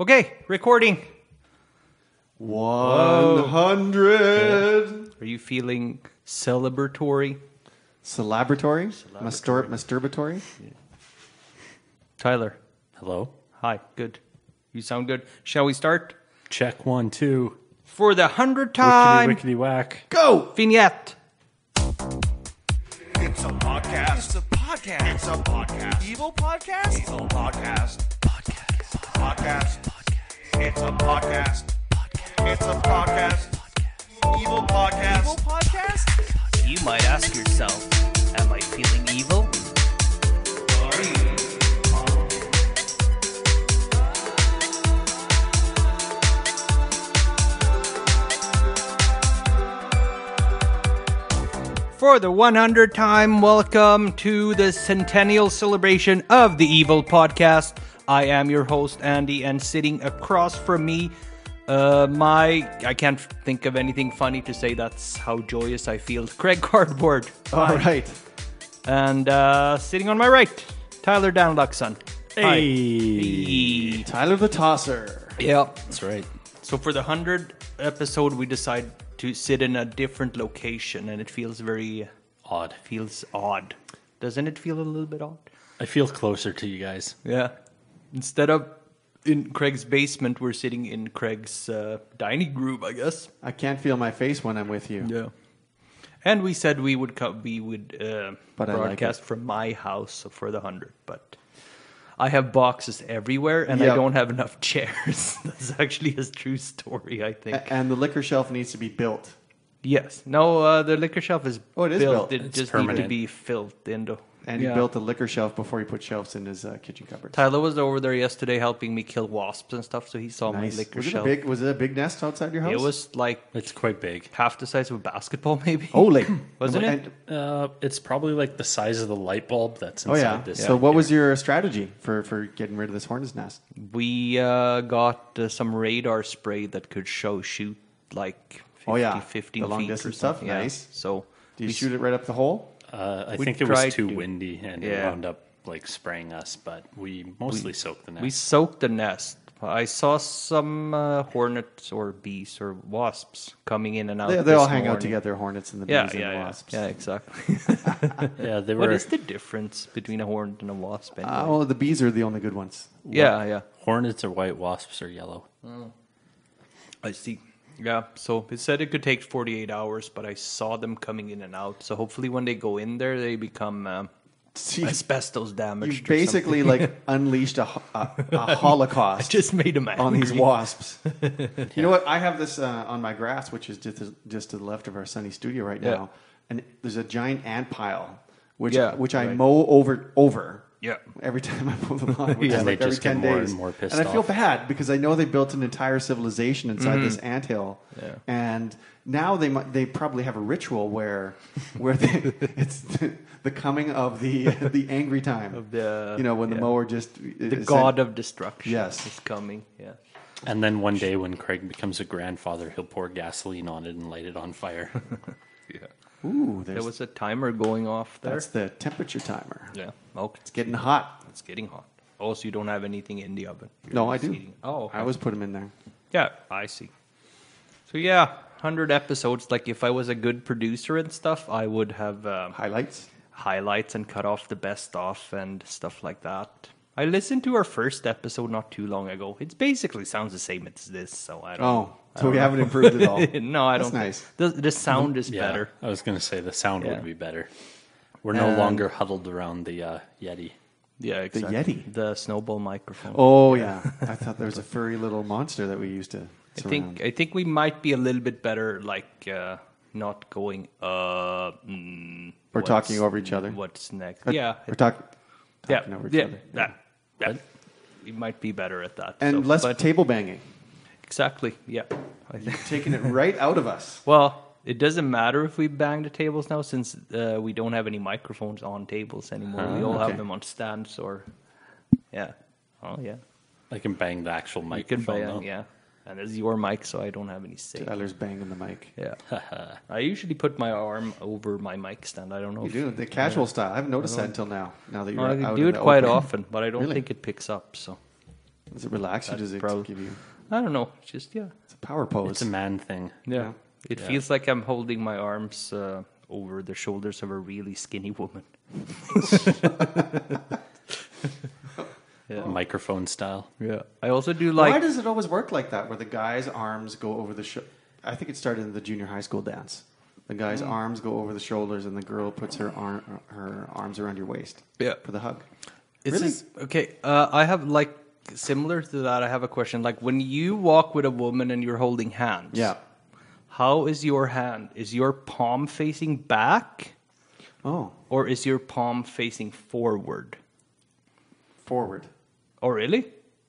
Okay, recording. 100. Are you feeling celebratory? Celebratory? Masturbatory? Tyler. Hello? Hi, good. You sound good. Shall we start? Check 1, 2. For the 100th time. Wickety whack. Go! Vignette. It's a podcast. It's a podcast. It's a podcast. Evil podcast. Evil podcast. Podcast. Podcast. It's a podcast. It's a podcast. Evil podcast. Evil podcast. You might ask yourself, am I feeling evil? For the 100th time, welcome to the centennial celebration of the Evil Podcast. I am your host, Andy, and sitting across from me, I can't think of anything funny to say. That's how joyous I feel. Craig Cardboard. All right. And sitting on my right, Tyler Danluckson. Hey. Tyler the Tosser. Yeah. That's right. So for the 100th episode, we decided to sit in a different location, and it feels very Odd. feels odd. Doesn't it feel a little bit odd? I feel closer to you guys. Yeah. Instead of in Craig's basement, we're sitting in Craig's dining room, I guess. I can't feel my face when I'm with you. Yeah. And we said we would But I like broadcast from my house for the 100th, but I have boxes everywhere, and Yep. I don't have enough chairs. That's actually a true story, I think. And the liquor shelf needs to be built. Yes. No, the liquor shelf is Oh, it is built. It It's just needs to permanent. be filled into. And he built a liquor shelf before he put shelves in his kitchen cupboard. Tyler was over there yesterday helping me kill wasps and stuff, so he saw Nice. my liquor Was it, shelf. was it a big nest outside your house? It was like It's quite big. half the size of a basketball, maybe. Holy. Wasn't it? And- It's probably like the size of the light bulb that's oh, inside yeah. this. So what was your strategy for getting rid of this hornet's nest? We got some radar spray that could shoot like 50, Oh, yeah. 15 The long feet or distance stuff? something. Yeah. Nice. So Do you shoot it right up the hole? I We think it was tried too to. windy and it Yeah. wound up like spraying us, but we mostly soaked the nest. we soaked the nest. I saw some hornets or bees or wasps coming in and out. They this all hang out morning. together, hornets and the bees Yeah, and the yeah, wasps. yeah, exactly. yeah, they What were is the difference between a hornet and a wasp? Anyway? Well, the bees are the only good ones. yeah. hornets are white, wasps are yellow. I see. Yeah, so it said it could take 48 hours, but I saw them coming in and out. So hopefully when they go in there, they become See, asbestos you damaged. basically like unleashed a holocaust Just made them on these angry. wasps. You know what? I have this on my grass, which is just to the left of our sunny studio right Yeah. now, and there's a giant ant pile, which Yeah, I right. mow over. Yeah. Every time I mow the lawn, which Yeah, is they like every just get 10 more days. and more pissed and I feel off. bad because I know they built an entire civilization inside this anthill, Yeah. and now they probably have a ritual where it's the coming of the angry time Of the- when the yeah. mower just The god of destruction Yes. is coming. Yeah. And then one day when Craig becomes a grandfather, he'll pour gasoline on it and light it on fire. Ooh, There was a timer going off there. that's the temperature timer. Yeah. Okay. It's getting hot. It's getting hot. Oh, so you don't have anything in the oven? You're No, I just do. eating- Oh, okay. I always put them in there. Yeah, I see. So yeah, 100 episodes. Like if I was a good producer and stuff, I would have Highlights. highlights and cut off the best off and stuff like that. I listened to our first episode not too long ago. It basically sounds the same as this, so I don't. Oh, so we haven't improved at all. No, I That's don't. nice. The sound is Yeah, better. I was going to say the sound Yeah. would be better. We're no longer huddled around the Yeti. Yeah, exactly. Yeti? The snowball microphone. Oh yeah, I thought there was a furry little monster that we used to. I think we might be a little bit better, like not going. Or what's- talking over each other. What's next? We're Yeah, talking over each other. that. We might be better at that. And so, less but- table banging. Exactly. Yeah. I think. Taking it right out of us. Well, it doesn't matter if we bang the tables now, since we don't have any microphones on tables anymore. We all okay. have them on stands or. Yeah. Oh yeah. I can bang the actual You can microphone. bang. though. Yeah. And it's your mic, so I don't have any say. Tyler's banging the mic. Yeah. I usually put my arm over my mic stand. I don't know. You if do the casual style. I haven't noticed that until now. Now that you're I out do in it the quite open. often, but I don't Really? think it picks up. So Does it relax you? Does it give you? I don't know. Just It's a power pose. It's a man thing. yeah. It feels like I'm holding my arms over the shoulders of a really skinny woman. Microphone style. Yeah. I also do Why like. does it always work like that, where the guy's arms go over the I think it started in the junior high school dance. The guy's arms go over the shoulders, and the girl puts her arms around your waist. Yeah. For the hug. Okay. I have like similar to that. I have a question. Like when you walk with a woman and you're holding hands. Yeah. How is your hand? Is your palm facing back, Oh, or is your palm facing forward? forward. Oh, really?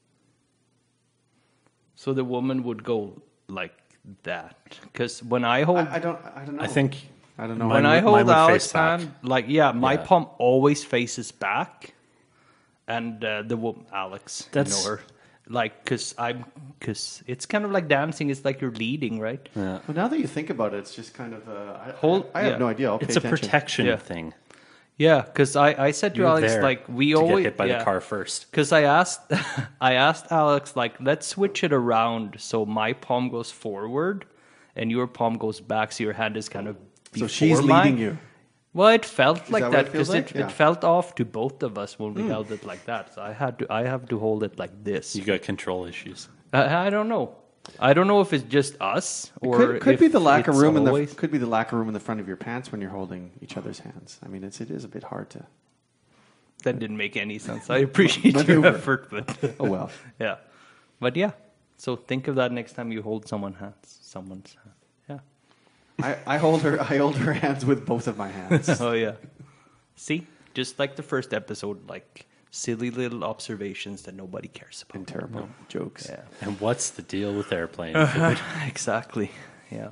So the woman would go like that. Because when I hold, I don't know. I think I don't know. when mine I would- hold mine would Alex's face back. hand, like my Yeah. palm always faces back, and the woman, Alex, That's- you know her, like because it's kind of like dancing. It's like you're leading, right? Yeah. Well, now that you think about it, it's just kind of. I have yeah. no idea. I'll pay It's a attention. protection Yeah. thing. Yeah, because I said to You're Alex there like we to always get hit by the car first. Because I asked Alex like let's switch it around so my palm goes forward and your palm goes back, so your hand is kind of So before she's mine. leading you. Well, it felt like that what that it feels because like? Yeah. it felt off to both of us when we held it like that. So I have to hold it like this. You got control issues. I don't know. I don't know if it's just us or Could if be the lack of it's room always- could be the lack of room in the front of your pants when you're holding each other's hands. I mean, it is a bit hard to. That didn't make any sense. I appreciate your Maneuver. effort, but Oh well. yeah, but yeah. So think of that next time you hold someone's hand. Yeah. I hold her hands with both of my hands. Oh yeah. See, just like the first episode, like silly little observations that nobody cares about. And terrible jokes. Yeah. And what's the deal with airplane? Exactly. Yeah.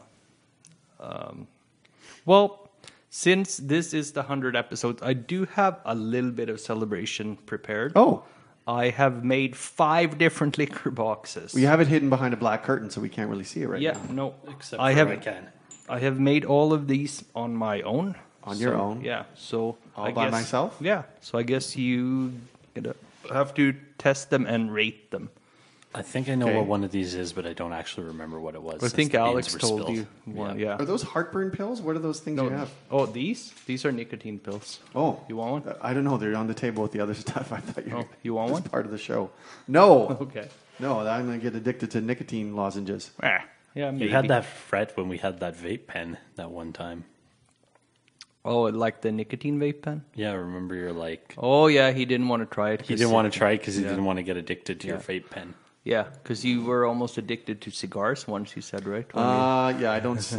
Well, since this is the 100 episodes, I do have a little bit of celebration prepared. Oh, I have made 5 different liquor boxes. we have it hidden behind a black curtain, so we can't really see it right Yeah, now. no. Except I for have I can. I have made all of these on my own. On your own? Yeah. So All I by guess, myself? Yeah. So I guess you have to test them and rate them. I think I know Okay. what one of these is, but I don't actually remember what it was. I since think the beans Alex were told spilled. you one. Yeah. Are those heartburn pills? What are those things you have? Oh, these are nicotine pills. Oh, You want one? I don't know. They're on the table with the other stuff. I thought you. Oh, you want this one? part of the show? No, Okay. no. I'm going to get addicted to nicotine lozenges. Yeah. Maybe. You had that fret when we had that vape pen that one time. Oh, like the nicotine vape pen? Yeah, remember you're like, Oh, yeah. He didn't want to try it. he didn't want to try it because he didn't want to get addicted to your vape pen. Yeah, because you were almost addicted to cigars once. You said, right? Yeah, I don't.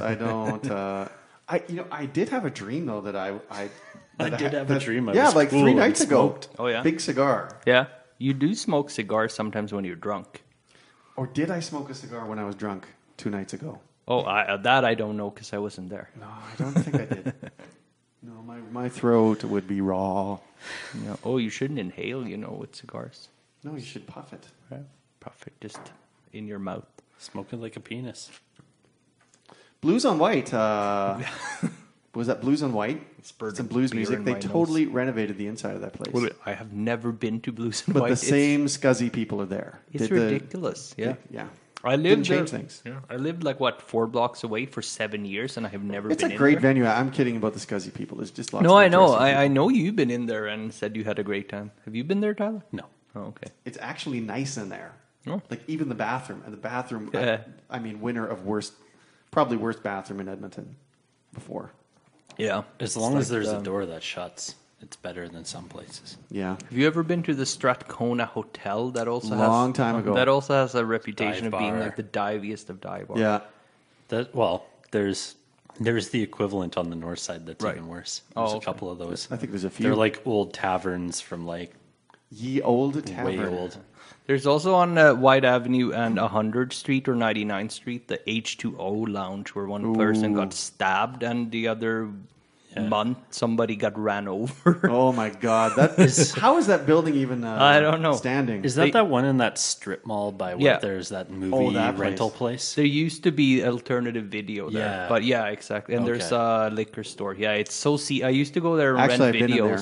I did have a dream though that I did have a dream. I yeah, was like cool 3 and nights ago. smoked. Oh, yeah? Big cigar. Yeah, you do smoke cigars sometimes when you're drunk. Or did I smoke a cigar when I was drunk 2 nights ago? Oh, that I don't know because I wasn't there. No, I don't think I did. No, my throat would be raw. Yeah. Oh, you shouldn't inhale, with cigars. No, you should puff it. Right? Puff it just in your mouth. Smoking like a penis. Blues on White. Was that Blues on White? Spurred Some blues beer music. in They my totally renovated the inside of that place. I have never been to Blues and But White. the same scuzzy people are there. It's Did the- ridiculous. Yeah. Yeah. I lived Didn't change there- things. Yeah. I lived 4 blocks away for 7 years, and I have never It's been a in great there. venue. I'm kidding about the scuzzy people. There's just lots No, of I know. interesting I people. know you've been in there and said you had a great time. Have you been there, Tyler? No. Oh, okay. It's actually nice in there. Oh. Like even the bathroom. And the bathroom, Yeah. I mean, winner of probably worst bathroom in Edmonton before. Yeah. As long as there's a door that shuts, it's better than some places. Yeah. Have you ever been to the Strathcona Hotel? That also Long time ago. That also has a reputation Dive of being bar. like the diviest of dive bars. Yeah. There's the equivalent on the north side that's Right. even worse. Oh, There's okay. a couple of those. I think there's a few. They're like old taverns from like Ye Old Tavern. way old. There's also on White Avenue and 100th Street or 99th Street the H2O Lounge where one person got stabbed and the other month somebody got ran over. Oh my God! That is how is that building even? I don't know. Standing. Is that one in that strip mall by where Yeah. there's that movie that place. rental place? There used to be alternative video there, Yeah. but yeah, exactly. And there's Okay. a liquor store. Yeah, it's so I used to go there and Actually, rent I've been in videos.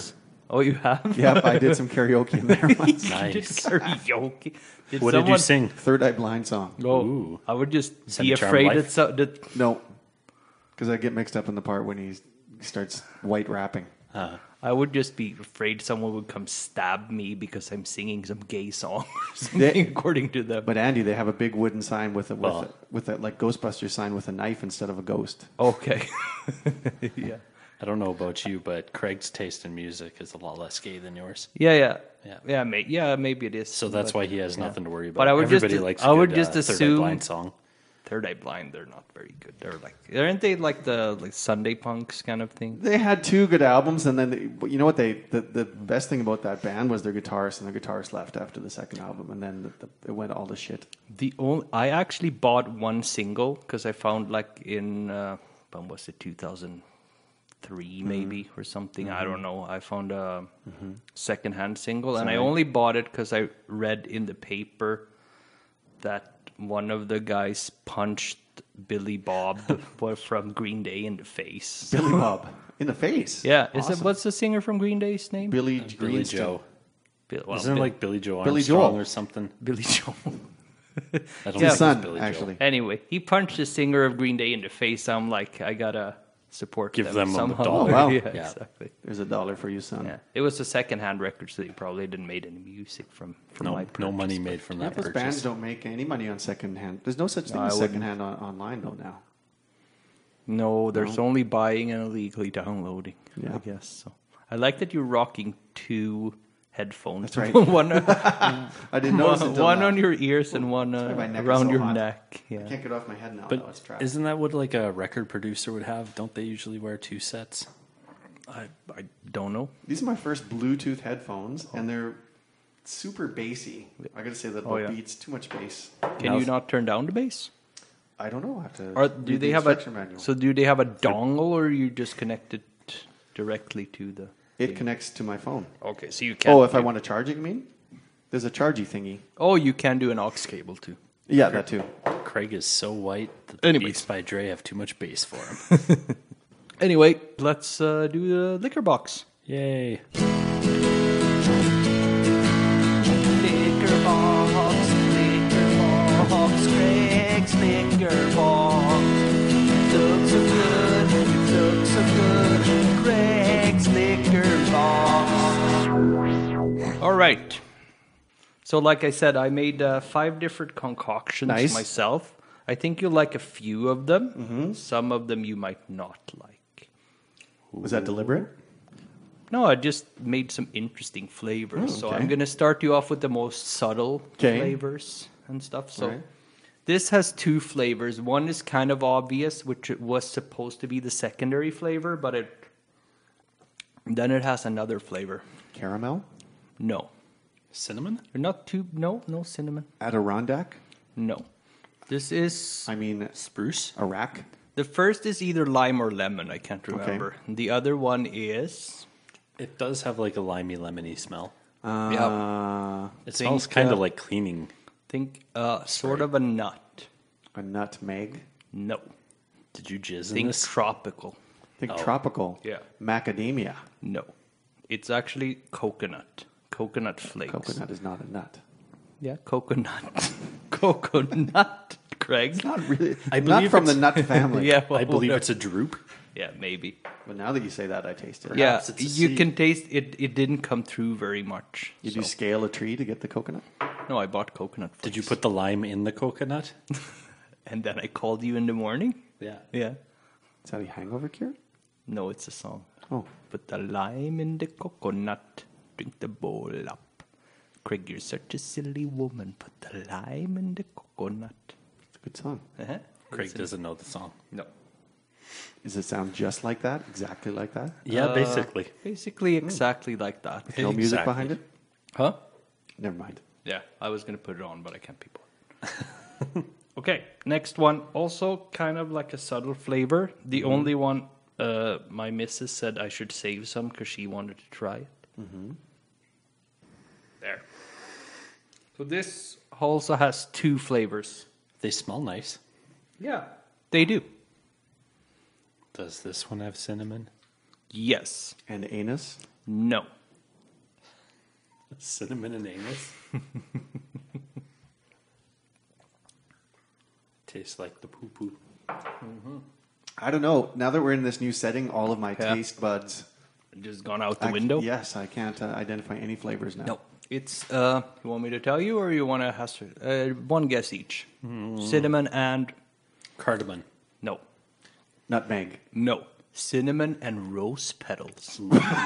Oh, you have? Yep, I did some karaoke in there once. Nice. Did karaoke. What did you sing? Third Eye Blind song. Oh, Ooh. I would just be Semi-charmed afraid life? that No, because I get mixed up in the part when he starts white rapping. I would just be afraid someone would come stab me because I'm singing some gay song or something, according to them. But Andy, they have a big wooden sign with Well- a like Ghostbusters sign with a knife instead of a ghost. Okay. Yeah. I don't know about you, but Craig's taste in music is a lot less gay than yours. Yeah. Yeah. Maybe it is. So that's but- why he has nothing to worry about. But I would just- Everybody likes. I a would good, just Third Eye assume- Blind song. Third Eye Blind, they're not very good. Aren't they like the Sunday punks kind of thing? They had 2 good albums, and then you know what? The best thing about that band was their guitarist, and the guitarist left after the second album, and then it went all to shit. I actually bought one single because I found like in when was it 2003 maybe or something, I don't know. I found a secondhand single, and I only bought it because I read in the paper that one of the guys punched Billy Bob from Green Day in the face. Billy Bob in the face. Yeah, Awesome. what's the singer from Green Day's name? Billy Billy Greenstone. Joe. Well, Isn't it like Billy Joe Billy Armstrong Joel. or something? Billy Joel? I don't His think it's son, Billy Joel. actually. Anyway, he punched the singer of Green Day in the face. I'm like, I gotta support Give them a somehow. dollar. Oh, wow. yeah, Yeah. exactly. There's $1 for you, son. Yeah, it was a second-hand record, so they probably didn't made any music from No, my no purchase, money but- made from Yeah, that those purchase. bands don't make any money on secondhand. There's no such thing No, as I wouldn't. secondhand online though now. No, there's only buying and illegally downloading. Yeah. I guess so. I like that you're rocking 2 headphones. That's right. one I didn't notice until one now. on your ears and one why my neck is around so your hot. neck. I Yeah. can't get off my head now. But though. It's trapped. isn't that what like a record producer would have? Don't they usually wear 2 sets? I don't know. These are my first Bluetooth headphones, and they're super bassy. I gotta say that Oh, yeah. beats too much bass. Can you not turn down the bass? I don't know. I have to. Or do read they the have a instruction manual. so do they have a dongle or you just connect it directly to the It connects to my phone. Okay, so you can Oh, if I want to charge it, you mean? There's a chargy thingy. Oh, you can do an aux cable too. Yeah, that too. Craig is so white that the Anyways. Beats by Dre have too much bass for him. Anyway, let's do the liquor box. Yay. Liquor box, Craig's liquor box. Looks so good, it looks so good. Craig's liquor box. All right. So, like I said, I made 5 different concoctions Nice. myself. I think you'll like a few of them. Some of them you might not like. Was that deliberate? No, I just made some interesting flavors. So okay. I'm going to start you off with the most subtle Okay. flavors and stuff. So Right. this has 2 flavors. One is kind of obvious, which it was supposed to be the secondary flavor, but then it has another flavor. Caramel? No. Cinnamon? They're not too. No cinnamon. Adirondack? No. This is I mean, Spruce? Iraq? the first is either lime or lemon. I can't remember. The other one is It does have like a limey lemony smell. It Think, smells kind of like cleaning. sort of a nut. a nutmeg. No. Did you jizz in Think this? tropical. Think tropical. Yeah. Macadamia. No. It's actually coconut. Coconut flakes. Coconut is not a nut. Yeah, coconut. Coconut, Craig. Not really. I not believe from the it's- nut family. Yeah, well, I believe whatever. it's a droop. Yeah, maybe. But now that you say that, I taste it. Yeah, it's a you seed. can taste it. It didn't come through very much. Did you scale a tree to get the coconut? No, I bought coconut flakes. Did you put the lime in the coconut? And then I called you in the morning? Yeah. Yeah. Is that a hangover cure? No, it's a song. Oh. Put the lime in the coconut, drink the bowl up. Craig, you're such a silly woman. Put the lime in the coconut. It's a good song. Uh-huh. Craig doesn't know the song. No. Does it sound just like that? Exactly like that? Yeah, basically. Basically exactly like that. No music Exactly. behind it? Huh? Never mind. Yeah, I was going to put it on, but I can't be bothered. Okay, next one. Also kind of like a subtle flavor. The only one my missus said I should save some because she wanted to try it. There. So this also has 2 flavors. They smell nice. Yeah, they do. Does this one have cinnamon? Yes. And anus? No. Cinnamon and anus. Tastes like the poo-poo. I don't know. Now that we're in this new setting, all of my taste buds Just gone out the window. Yes, I can't identify any flavors now. No, it's. You want me to tell you, or you want to hazard one guess each? Cinnamon and Cardamom. no, Nutmeg. no, cinnamon and rose petals.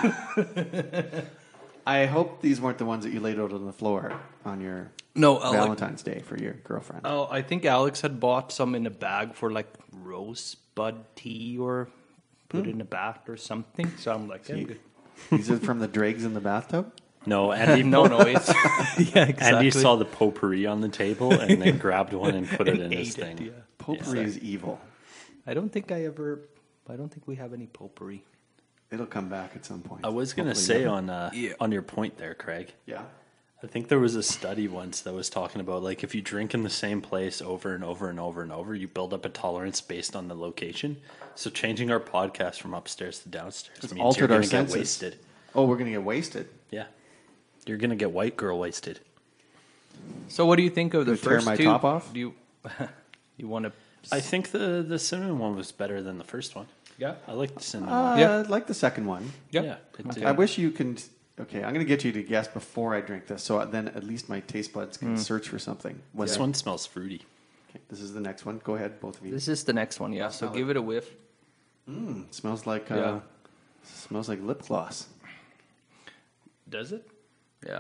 I hope these weren't the ones that you laid out on the floor on your No, Valentine's Day for your girlfriend. Oh, I think Alex had bought some in a bag for like rosebud tea or put in a bath or something. So I'm like, yeah, good. These are from the dregs in the bathtub? No, Andy. No, it's yeah, exactly. Andy saw the potpourri on the table and then grabbed one and put it in his Ate it, thing. yeah. Potpourri is evil. I don't think we have any potpourri. It'll come back at some point. I was going to Hopefully say never. on your point there, Craig. Yeah. I think there was a study once that was talking about like if you drink in the same place over and over and over and over, you build up a tolerance based on the location. So changing our podcast from upstairs to downstairs It's means altered you're our going to get senses. wasted. Oh, we're going to get wasted. Yeah. You're going to get white girl wasted. So what do you think of the Gonna tear first my two? top off? Do you you want to? I think the cinnamon one was better than the first one. Yeah. I like the cinnamon one. Yeah. I like the second one. Yeah. I wish you can. Okay, I'm going to get you to guess before I drink this, so then at least my taste buds can search for something. This one smells fruity. Okay, this is the next one. Go ahead, both of you. This is the next one, yeah. So give it a whiff. It smells like Yeah. smells like lip gloss. Does it? Yeah.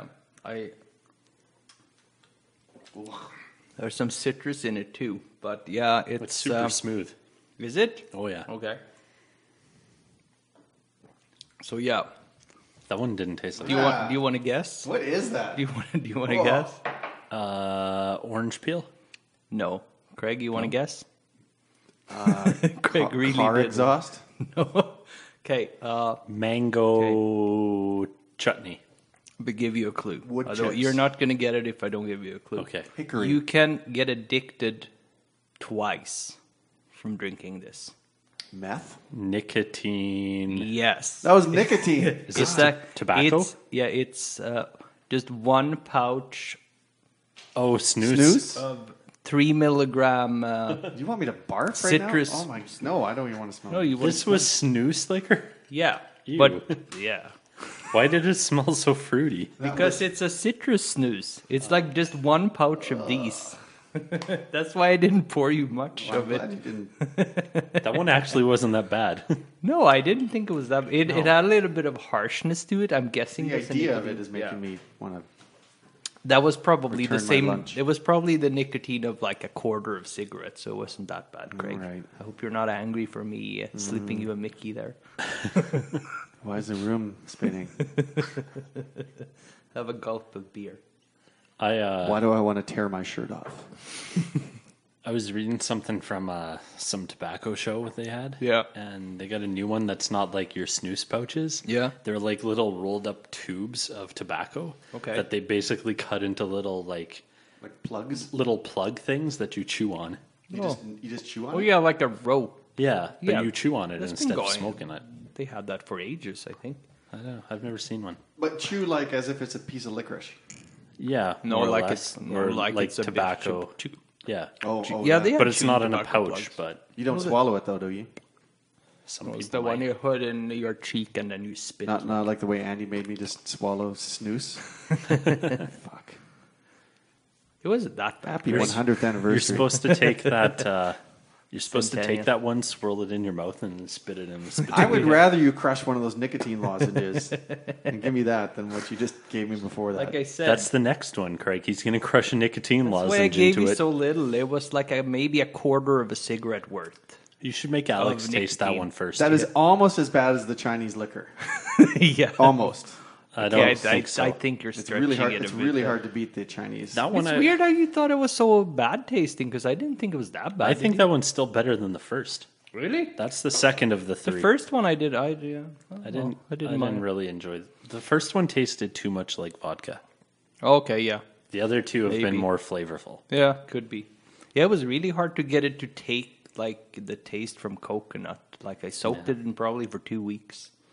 There's some citrus in it too, but yeah, it's It's super smooth. Is it? Oh, yeah. Okay. So yeah, That one didn't taste like do you want to guess? What is that? Do you want to Whoa. guess? orange peel. No, Craig, you want to guess? Craig really car did. exhaust? No. Okay. Mango chutney. But give you a clue. Wood Although chips. you're not going to get it if I don't give you a clue. Okay. Hickory. You can get addicted twice from drinking this. Meth? Nicotine. Yes. That was nicotine. Is this tobacco? It's just one pouch Oh, snooze. Snooze? of 3 milligram. Do you want me to barf Citrus. right now? Oh my! No, I don't even want to smell. No, it. you This was snooze liquor? yeah, Ew. but yeah, Why did it smell so fruity? because it's a citrus snooze. It's like just one pouch of these. That's why I didn't pour you much I'm of it. glad you didn't. That one actually wasn't that bad. No, I didn't think it was that. It had a little bit of harshness to it. I'm guessing The that's idea of nicotine. it is making me want to. That was probably the Return my same. lunch. It was probably the nicotine of like a quarter of cigarettes, so it wasn't that bad, Craig. Right. I hope you're not angry for me slipping you a Mickey there. Why is the room spinning? Have a gulp of beer. Why do I want to tear my shirt off? I was reading something from some tobacco show they had. Yeah. And they got a new one that's not like your snooze pouches. Yeah. They're like little rolled up tubes of tobacco. Okay. That they basically cut into little Like plugs? little plug things that you chew on. You just chew on Oh it? yeah, like a rope. Yeah, but Yeah. you chew on it That's been instead of going. smoking it. They had that for ages, I think. I don't know. I've never seen one. But chew like as if it's a piece of licorice. Yeah, No, more or like less. it's or like it's a bit tobacco. chew. Yeah, Oh, Yeah, they but have it's chewed not in a tobacco pouch. plugs. But You don't swallow it though, do you? some It's people the one might. you put in your cheek and then you spit. Not like the way Andy made me just swallow snooze. Fuck. It wasn't that bad. Happy Craig. 100th anniversary. You're supposed to take that. You're supposed to Centennial. take that one, swirl it in your mouth, and then spit it in the spit. I would rather you crush one of those nicotine lozenges and give me that than what you just gave me before that. Like I said, That's the next one, Craig. He's going to crush a nicotine that's why I lozenge gave into you it. so little. It was like maybe a quarter of a cigarette worth. You should make Alex Of taste that nicotine. one first. That is almost as bad as the Chinese liquor. Yeah. Almost. I don't Okay, think so. I think you're It's stretching really hard. it a It's bit really there. hard to beat the Chinese. That one, It's weird how you thought it was so bad tasting because I didn't think it was that bad. I think that one's still better than the first. really. That's the second of the The three. first one I did. I I mind. didn't really enjoy. The first one tasted too much like vodka. Okay, yeah, The other two have Maybe. been more flavorful. yeah, could be. Yeah, it was really hard to get it to take like the taste from coconut. Like I soaked it in probably for 2 weeks.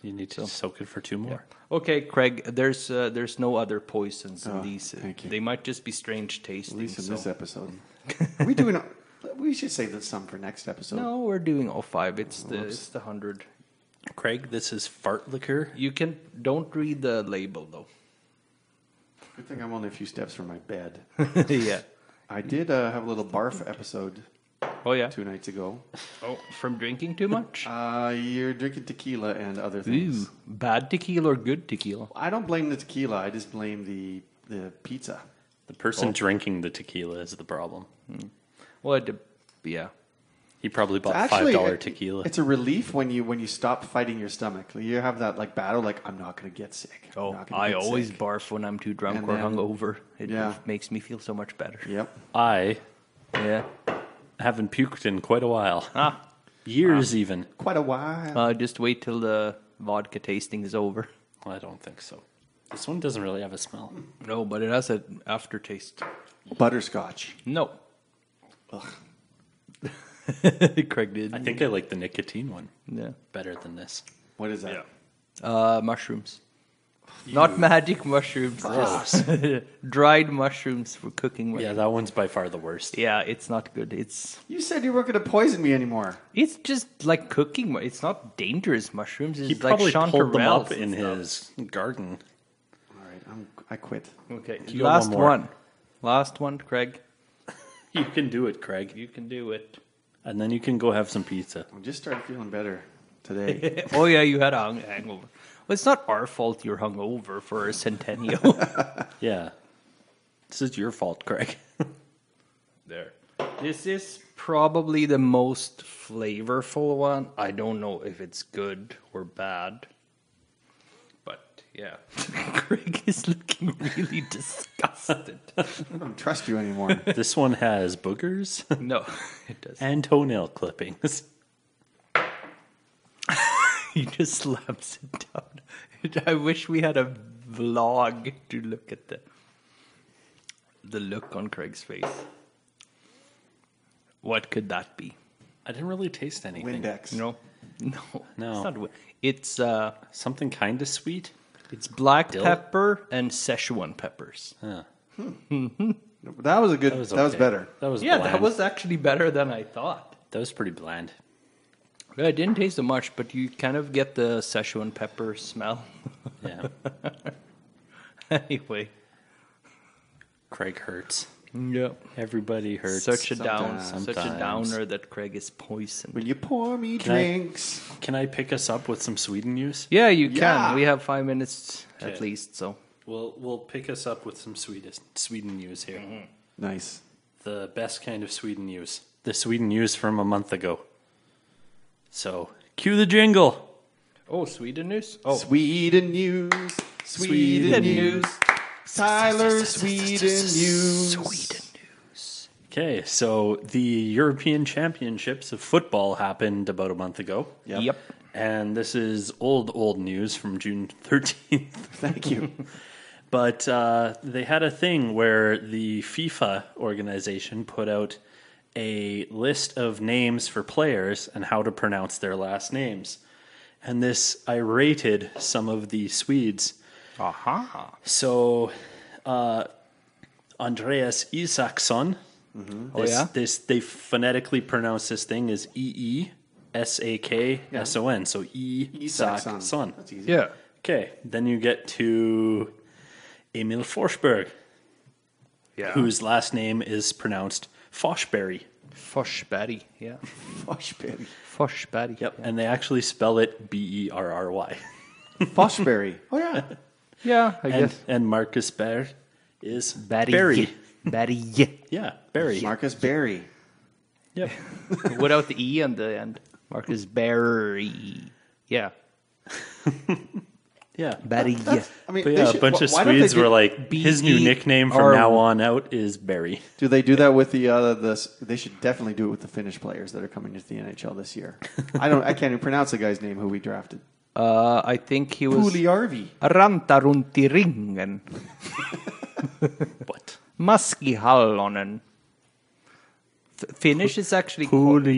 You need to soak it for 2 more. Okay, Craig. There's no other poisons in these. thank you. They might just be strange tasting. At least in so- this episode. Are we doing? We should save this some for next episode. No, we're doing all 5. It's the 100. Craig, this is fart liquor. You don't read the label though. Good thing I'm only a few steps from my bed. Yeah. I did have a little barf episode Oh yeah. 2 nights ago. Oh, from drinking too much. You're drinking tequila and other things. Ooh, bad tequila or good tequila? I don't blame the tequila. I just blame the pizza. The person drinking the tequila is the problem. Well, yeah. He probably bought Actually, $5 tequila. It's a relief when you stop fighting your stomach. You have that like battle, like I'm not going to get sick. I'm Oh, not gonna I get always sick. barf when I'm too drunk And or then- hungover. It Yeah. makes me feel so much better. Yep. I Yeah. haven't puked in quite a while. Ah. Years even. Quite a while. Just wait till the vodka tasting is over. I don't think so. This one doesn't really have a smell. No, but it has an aftertaste. Butterscotch. No. Craig did. I think I like the nicotine one Yeah. better than this. What is that? Mushrooms. Not magic mushrooms. just dried mushrooms for cooking. Yeah, mushrooms. that one's by far the worst. Yeah, it's not good. You said you weren't going to poison me anymore. It's just like cooking. It's not dangerous mushrooms. It's He like probably pulled them chanterelles up and in stuff. his garden. All right, I quit. Okay, You got last one more. one. Last one, Craig. You can do it, Craig. You can do it. And then you can go have some pizza. I just started feeling better today. Oh yeah, you had a hangover. Well, it's not our fault you're hungover for a centennial. Yeah. This is your fault, Craig. There. This is probably the most flavorful one. I don't know if it's good or bad. But yeah. Craig is looking really disgusted. I don't trust you anymore. This one has boogers No, it doesn't. and toenail clippings. He just slams it down. I wish we had a vlog to look at the look on Craig's face. What could that be? I didn't really taste anything. Windex. No. No. It's not. It's Something kind of sweet. it's black Dill? pepper and Szechuan peppers. Huh. That was a good. That was okay. better. That was Yeah, bland. that was actually better than I thought. That was pretty bland. Yeah, it didn't taste so much, but you kind of get the Szechuan pepper smell. Yeah. Anyway, Craig hurts. yeah, Everybody hurts. such a Sometimes. downer that Craig is poisoned. Will you pour me Can I- drinks? Can I pick us up with some Sweden news? Yeah, you can. Yeah. We have 5 minutes at Okay. least, so. We'll pick us up with some Sweden news here. Nice. The best kind of Sweden news. The Sweden news from a month ago. So, cue the jingle. Oh, Sweden news? Oh, Sweden news. Sweden Sweden news. news. Tyler, Sweden news. Sweden news. Okay, so the European Championships of football happened about a month ago. Yep. And this is old news from June 13th. Thank you. But they had a thing where the FIFA organization put out a list of names for players and how to pronounce their last names. And this irated some of the Swedes. Aha. So, Andreas Isaksson. Oh, yeah? They phonetically pronounce this thing as Eesakson. So Isaksson. That's easy. Yeah. Okay, then you get to Emil Forsberg, Yeah. whose last name is pronounced Forsberg. Forsberg. Yeah. Foshberry. Forsberg. Yep, and they actually spell it Berry. Foshberry. Oh yeah. Yeah, I guess. And Marcus Berg is Barry. Barry. Barry. Yeah, Barry. Marcus Berry. Yep. Without the E on the end. Marcus Berry. Yeah. Yeah. Barry. I mean, But they yeah, should- a bunch of why don't they Swedes do- were like, his new nickname from B-E-R- now on out is Barry. Do they do that with the They should definitely do it with the Finnish players that are coming into the NHL this year. I can't even pronounce the guy's name who we drafted. I think he was Puljärvi. Rantarunti Ringen. What? Maski Hallonen. Finnish is actually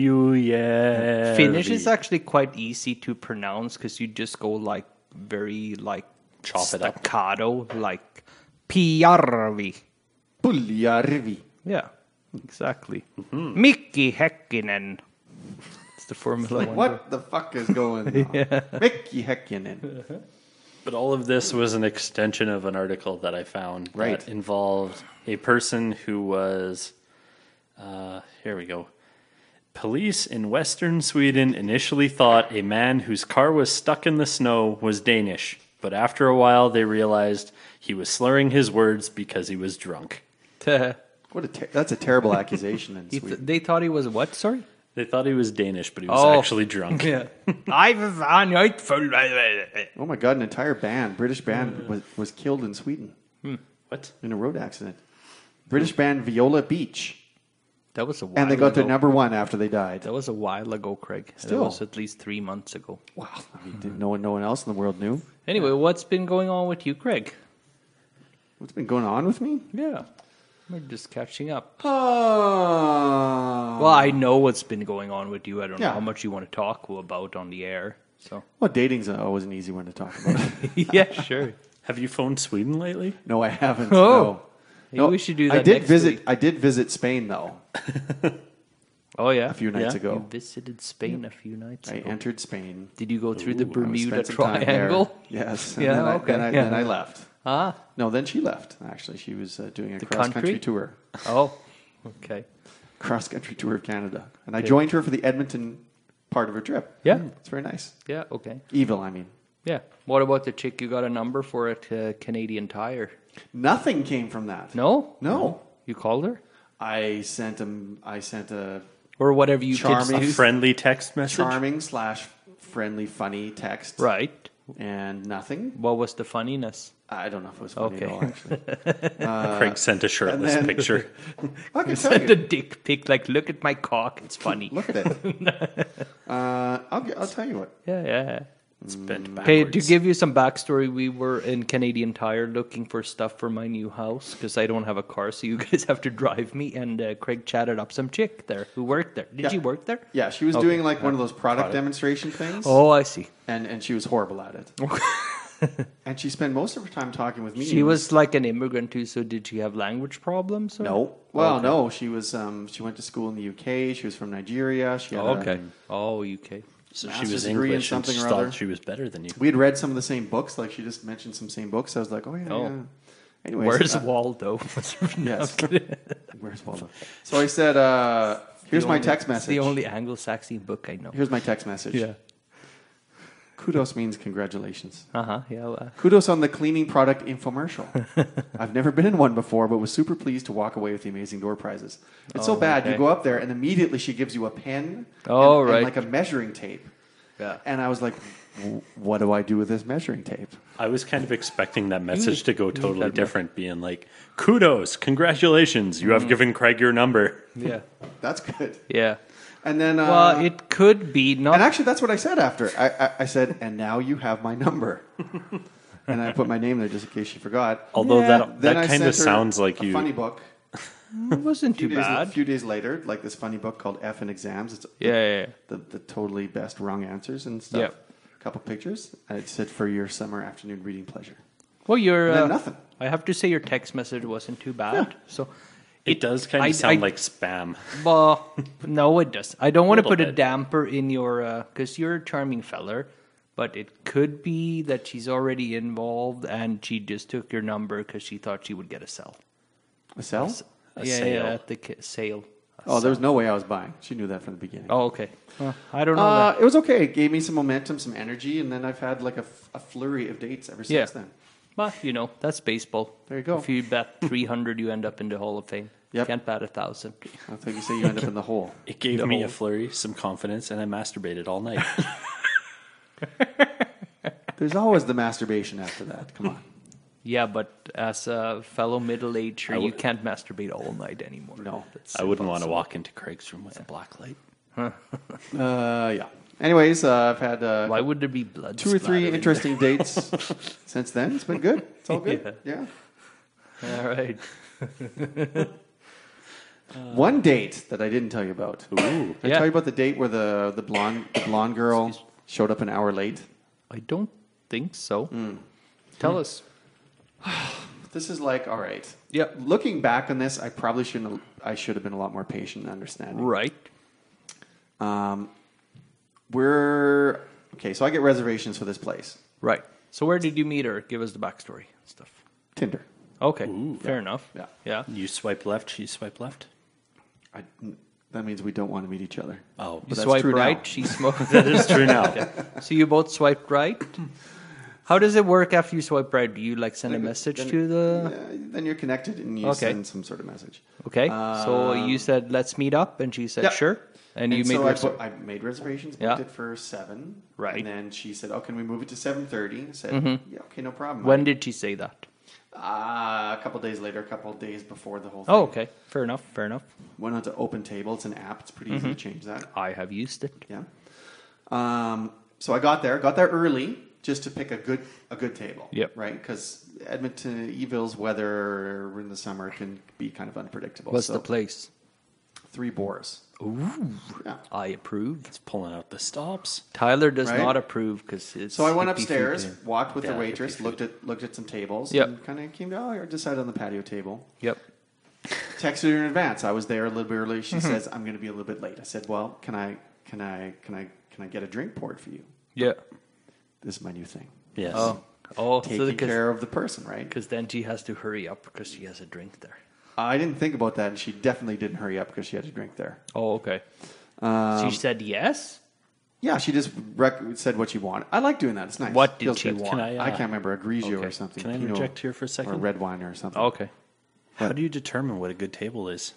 Finnish is actually quite easy to pronounce because you just go like very like Chop it up. staccato, like Piarvi. Puljärvi. Yeah, exactly. Mikki Häkkinen. It's the Formula Like, One. what the fuck is going on? Mikki Häkkinen. But all of this was an extension of an article that I found Right. that involved a person who was, here we go. Police in western Sweden initially thought a man whose car was stuck in the snow was Danish, but after a while they realized he was slurring his words because he was drunk. That's a terrible accusation in Sweden. They thought he was what? Sorry. They thought he was Danish, but he was actually drunk. Yeah. I'm full. Oh my god, an entire band, British band, was killed in Sweden What? in a road accident. British band Viola Beach. That was a while And they got ago. to number one after they died. That was a while ago, Craig. That Still. was at least 3 months ago. Wow. I mean, no one else in the world knew. Anyway, what's been going on with you, Craig? What's been going on with me? Yeah. We're just catching up. Oh. Well, I know what's been going on with you. I don't know Yeah. how much you want to talk about on the air. So Well, dating's always an easy one to talk about. yeah, sure. Have you phoned Sweden lately? No, I haven't. Oh. No. Maybe we should do that I did next visit. week. I did visit Spain though Oh yeah, a few nights Yeah. ago. You visited Spain a few nights I ago. entered Spain. Did you go through the I Bermuda spent some time there. Triangle? Yes. And Yeah, Then okay, I, yeah. then I left. Ah, No, then she left. Actually, she was doing a The cross country country? tour, oh, okay. cross country tour of Canada, and I joined her for the Edmonton part of her trip. Yeah. It's very nice. Yeah, okay. Evil, I mean. Yeah. What about the chick you got a number for at Canadian Tire? Nothing came from that. No? No. You called her? I sent a Or whatever you Charming. kids do? Friendly text message? charming / friendly funny text, Right. and nothing. What was the funniness? I don't know if it was funny Okay. at all. Actually, Craig sent a shirtless then- picture. I can tell Send a you. dick pic, like, look at my cock, it's funny. Look at it. I'll tell you what. Yeah. It's bent backwards. Okay, to give you some backstory, we were in Canadian Tire looking for stuff for my new house because I don't have a car, so you guys have to drive me. And Craig chatted up some chick there who worked there. Did Yeah. she work there? Yeah, she was doing like one of those product demonstration things. Oh, I see. And she was horrible at it. And she spent most of her time talking with me. She was like an immigrant too, so did she have language problems? Or? No. Well, no. She was. She went to school in the UK. She was from Nigeria. She had Oh, a- okay. Oh, UK. So she master's was degree in English and something she or thought other. she was better than you. we had read some of the same books. Like she just mentioned some same books. I was like, oh yeah. Oh. Yeah. Anyways, Where's Waldo? Yes. Where's Waldo? So I said, here's my text It's message. the only Anglo-Saxon book I know. Here's my text message. Yeah. Kudos means congratulations. Uh-huh. Yeah. Well, Kudos on the cleaning product infomercial. I've never been in one before, but was super pleased to walk away with the amazing door prizes. It's so bad. okay. You go up there and immediately she gives you a pen Oh, and right. like a measuring tape. yeah. And I was like, what do I do with this measuring tape? I was kind of expecting that message to go totally that different, being like, kudos, congratulations, you have given Craig your number. Yeah. That's good. Yeah. And then, Well, it could be not. and actually, that's what I said after. I said, and now you have my number. And I put my name there just in case she forgot. Although Then that I kind sent of her sounds like a you. funny book. It wasn't too A bad. few days later, like this funny book called F in Exams. It's Yeah. the totally best wrong answers and stuff. Yep. A couple pictures. I said for your summer afternoon reading pleasure. Well, your And then nothing. I have to say your text message wasn't too bad. So, It does kind I- of sound I- like spam. well, no, it does. I don't want to Little put a bit. damper in your because you're a charming feller, but it could be that she's already involved and she just took your number because she thought she would get a sell. A sell? sale. at the sale. Oh, there was no way I was buying. She knew that from the beginning. Oh, okay. Well, I don't know. that. It was okay. It gave me some momentum, some energy, and then I've had like a flurry of dates ever since then. Well, you know, that's baseball. There you go. If you bet 300, you end up in the Hall of Fame. Yep. Can't bat 1,000. I thought you say you end up in the hole. It gave me No. a flurry, some confidence, and I masturbated all night. There's always the masturbation after that. Come on. Yeah, but as a fellow middle-ager, you would- can't masturbate all night anymore. No. I wouldn't want to walk into Craig's room with a black light. Yeah. Anyways, I've had Why would there be blood? 2 or 3 splattering interesting dates since then. It's been good. It's all good. Yeah. there? All right. One date that I didn't tell you about. Ooh. Did I Yeah. tell you about the date where the blonde girl showed up an hour late? I don't think so. Tell us. This is like, all right. Yep. Looking back on this, I probably shouldn't. I should have been a lot more patient and understanding. Right. We're okay. So I get reservations for this place. Right. So where did you meet her? Give us the backstory and stuff. Tinder. Okay. Fair enough. Yeah. Yeah. You swipe left, she swipe left. That means we don't want to meet each other. Oh, You But that's swipe true now. right, she smoked. that is true now. So you both swiped right? How does it work after you swipe right? Do you like send a message Then- to the... Yeah, then you're connected and you Okay. send some sort of message. Okay. So you said, let's meet up. And she said, Yep. sure. And you And made so res- I made reservations, Yeah. booked it for 7. Right. And then she said, oh, can we move it to 7:30? I said, yeah, okay, no problem. When did she say that? A couple days later, a couple days before the whole thing. Oh, okay. Fair enough. Fair enough. Went on to Open Table. It's an app. It's pretty easy to change that. I have used it. Yeah. So I got there early just to pick a good table. Yep. Right? Because Edmonton, Eville's weather in the summer can be kind of unpredictable. What's So, the place? 3 Boars. Ooh. Yeah. I approve. It's pulling out the stops. Tyler does Right? not approve because it's... So I went hippie food upstairs, there. walked with Yeah, the waitress, hippie looked at some tables, Yep. and kind of came to, I decided on the patio table. Yep. Texted her in advance. I was there a little bit early. She says, I'm going to be a little bit late. I said, well, can I get a drink poured for you? Yeah. This is my new thing. Yes. Oh, Taking care of the person, right? Because then she has to hurry up because she has a drink there. I didn't think about that, and she definitely didn't hurry up because she had a drink there. Oh, okay. she said yes? Yeah, she just said what she wanted. I like doing that. It's nice. What did Feels she good. want? Can I, I can't remember, a Grigio Okay. or something. Can I Pinot interject here for a or second? red wine or something. Okay. How do you determine what a good table is?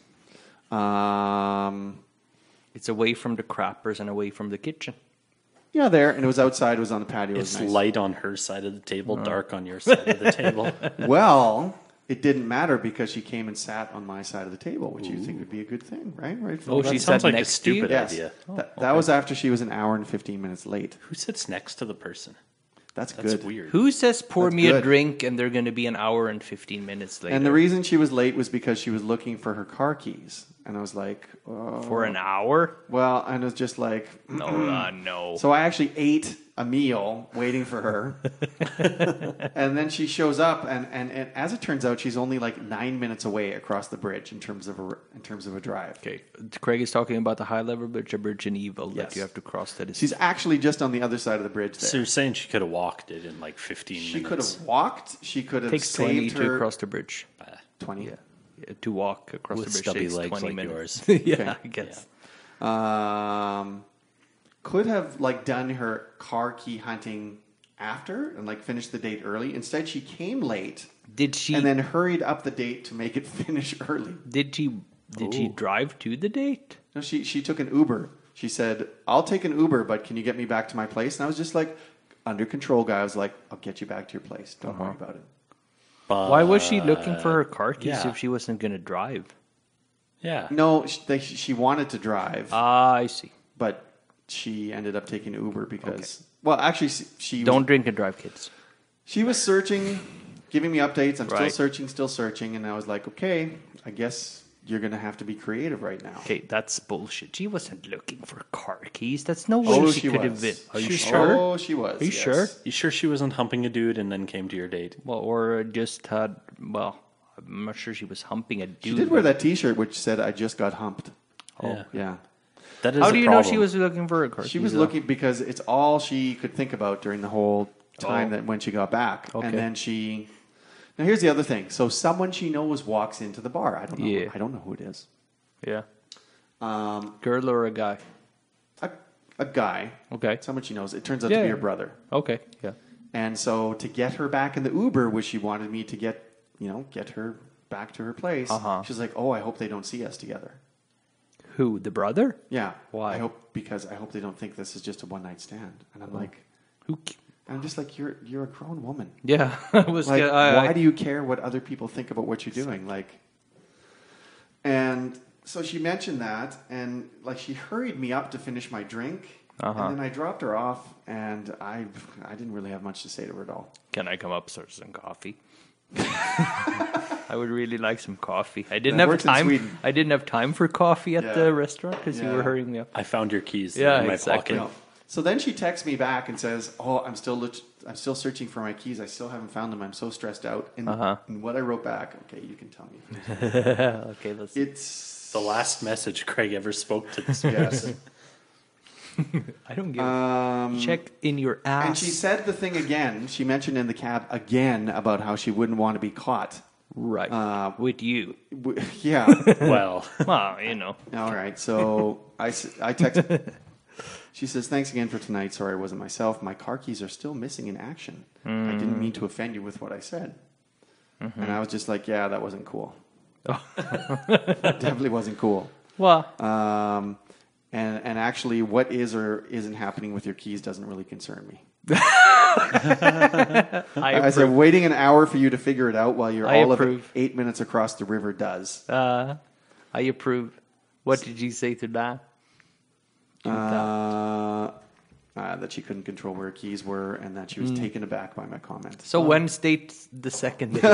It's away from the crappers and away from the kitchen. Yeah, there, and it was outside. It was on the patio. It was It's nice. light on her side of the table, dark on your side of the table. Well, it didn't matter because she came and sat on my side of the table, which you think would be a good thing, right? Right. Oh, she That sounds sat like a next to you? stupid Yes. idea. That was after she was an hour and 15 minutes late. Who sits next to the person? That's That's good. weird. Who says pour That's me a good. drink and they're going to be an hour and 15 minutes later? And the reason she was late was because she was looking for her car keys. And I was like, For an hour? well, and it was just like, No, no. so I actually ate a meal waiting for her. And then she shows up, and as it turns out, she's only like 9 minutes away across the bridge in terms of a drive. Okay, Craig is talking about the high level bridge, a bridge in Evil Yes. that you have to cross. That is She's actually just on the other side of the bridge there. So you're saying she could have walked it in like 15 minutes? She could have walked. She could have takes 20 saved to her cross the bridge. 20. Yeah, to walk across With the bridge stubby takes legs 20 like minutes. yours. yeah, Okay. I guess. Could have like done her car key hunting after and like finished the date early. Instead, she came late Did she? and then hurried up the date to make it finish early. did she drive to the date? No, she took an Uber. She said, "I'll take an Uber, but can you get me back to my place?" And I was just like, under control guy. I was like, "I'll get you back to your place. Don't worry about it." Why was she looking for her car keys yeah. if she wasn't going to drive? Yeah. No, she wanted to drive, Ah, I see. but she ended up taking an Uber because, well, actually, she Don't drink and drive, kids. She was searching, giving me updates. I'm Right. still searching, and I was like, okay, I guess you're going to have to be creative right now. Okay, that's bullshit. She wasn't looking for car keys. That's no way Oh, she could have been. was. Are you She's sure? Oh, she was. Are you yes. sure? You sure she wasn't humping a dude and then came to your date? Well, or just had. Well, I'm not sure she was humping a dude. She did wear that T-shirt which said, "I just got humped." Yeah. Yeah. That is How a do you know problem. she was looking for a car? She keys, was though? looking because it's all she could think about during the whole time Oh. that when she got back. Okay. And then she... Now, here's the other thing. So someone she knows walks into the bar. I don't know. Yeah. I don't know who it is. Yeah. Girl or a guy? A guy. Okay. Someone she knows. It turns out Yeah, to be yeah. her brother. Okay. Yeah. And so to get her back in the Uber, which she wanted me to get her back to her place, she's like, "Oh, I hope they don't see us together." Who? The brother? Yeah. Why? I hope they don't think this is just a one night stand. And I'm like, Who? I'm just like, you're a grown woman. Yeah. I was. Like, I- why do you care what other people think about what you're doing? Like, and so she mentioned that, and like she hurried me up to finish my drink, and then I dropped her off, and I didn't really have much to say to her at all. Can I come upstairs and coffee? I would really like some coffee. I didn't That have works in time. Sweden. I didn't have time for coffee at Yeah. the restaurant because you Yeah. were hurrying me up. I found your keys Yeah, in my exactly. pocket. No. So then she texts me back and says, "Oh, I'm still searching for my keys. I still haven't found them. I'm so stressed out." And, and what I wrote back, okay, you can tell me. Okay, let's. It's The last message Craig ever spoke to this yes. person. I don't give. Check in your ass. And she said the thing again. She mentioned in the cab again about how she wouldn't want to be caught. right with you. Yeah. Well, Well, you know. All right. So I text. She says, "Thanks again for tonight. Sorry I wasn't myself. My car keys are still missing in action. I didn't mean to offend you with what I said." And I was just like, "Yeah, that wasn't cool. Definitely wasn't cool." Well, And actually, what is or isn't happening with your keys doesn't really concern me. I said, waiting an hour for you to figure it out while you're I all approve. of it 8 minutes across the river does. I approve. What did you say to that? That she couldn't control where her keys were and that she was taken aback by my comment. So Wednesday, the second day.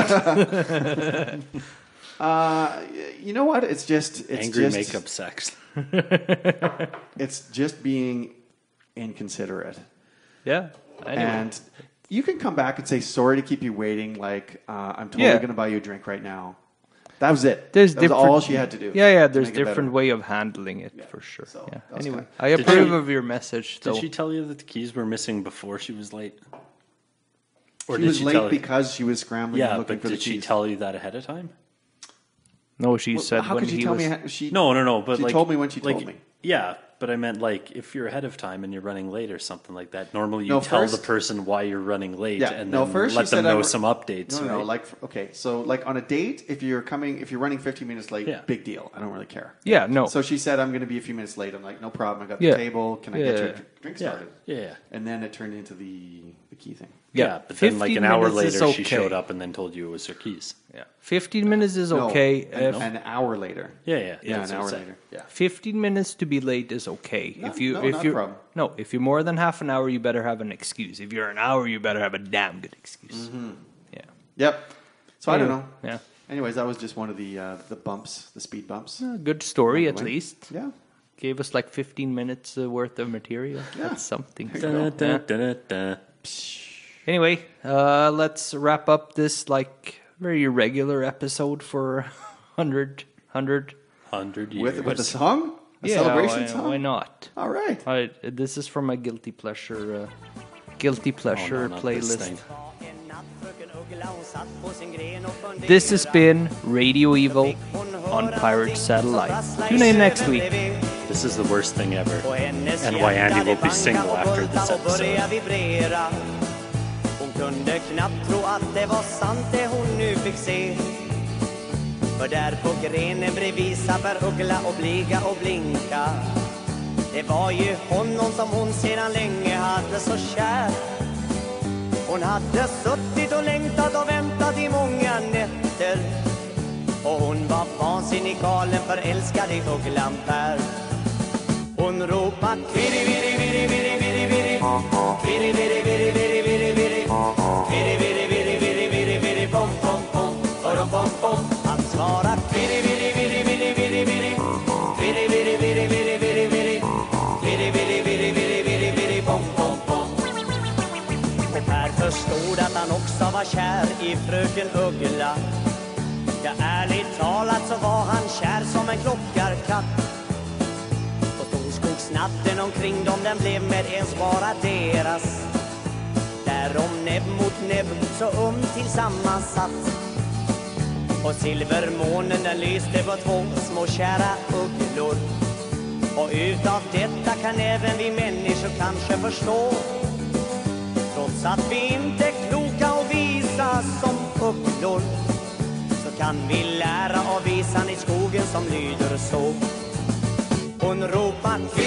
You know what? It's angry just, makeup sex. It's just being inconsiderate. Yeah. Anyway. And you can come back and say, sorry to keep you waiting. Like, I'm totally Yeah. going to buy you a drink right now. That was it. There's that was different, all she had to do. Yeah, to there's make it different better. way of handling it for sure. so Yeah. that was Anyway, kinda- I Did approve she- of your message. Though. Did she tell you that the keys were missing before she was late? Or She was late tell because she was scrambling and Yeah, looking but for the did she keys. tell you that ahead of time? No, she Well, said how when could she he tell was. me? She No. But she like, told me when she like, told me. Yeah, but I meant like if you're ahead of time and you're running late or something like that. Normally, you No, tell first- the person why you're running late, Yeah, and no, then first let she them said know I'm- some updates. No, right? like okay, so like on a date, if you're running 15 minutes late, Yeah. big deal. I don't really care. Yeah, no. So she said I'm going to be a few minutes late. I'm like, no problem. I got Yeah. the table. Can I get your Yeah. drink yeah, started? yeah. And then it turned into the key thing. Yeah, but then like 15 an hour minutes is later, she okay. showed up and then told you it was her keys. Yeah. 15 minutes is No, okay. an hour later. Yeah. Yeah, that's an what hour I'm saying. later. Yeah. 15 minutes to be late is okay. No, if you no, if not a you problem. no, if you're more than half an hour, you better have an excuse. If you're an hour, you better have a damn good excuse. Yeah. Yep. So I don't know. Yeah. Anyways, that was just one of the bumps, the speed bumps. Good story, at Anyway. least. Yeah. Gave us like 15 minutes worth of material. Yeah. That's something. Dun, dun, dun, dun. Anyway, let's wrap up this like very irregular episode for 100. 100 years. With a song, a Yeah, celebration why, song. why not? All right. This is from my guilty pleasure Oh, not this playlist. thing. This has been Radio Evil on Pirate Satellite. Tune in next week. This is the worst thing ever. And why Andy will be single after this episode. Hon kunde knappt tro att det var sant det hon nu fick se. För där på grenen bredvid satt uggla och bliga och blinka. Det var ju honom som hon sedan länge hade så kär. Hon hade suttit och längtat och väntat i många nätter. Och hon var vansinnig galen förälskad i ugglan Per. Hon ropade viri viri viri viri viri viri. Viri viri viri viri viri viri. Viri viri viri viri viri viri. Bom bom bom. Bom bom bom. Han svarade viri viri viri viri viri viri. Viri viri viri viri viri viri. Viri viri viri viri viri viri. Bom bom bom. Och Per förstod att han också var kär i fröken Uggla. Ja, ärligt talat så var han kär som en klockarkatt. Natten omkring dem, den blev med ens bara deras. Därom näbb mot näbb, så tillsammans satt. Och silvermånen, den lyste på två små kära ugglor. Och utav detta kan även vi människor kanske förstå. Trots att vi inte är kloka och visa som ugglor, så kan vi lära av visan i skogen som lyder så. Hon ropar